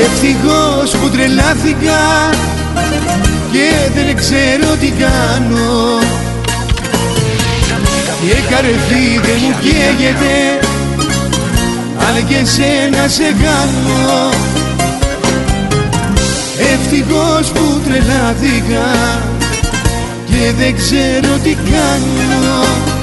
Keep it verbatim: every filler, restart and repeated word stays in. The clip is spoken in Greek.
Ευτυχώς που τρελάθηκα και δεν ξέρω τι κάνω. Και καρφί δεν μου καίγεται αν και σένα σε κάνω. Ευτυχώς που τρελάθηκα και δεν ξέρω τι κάνω.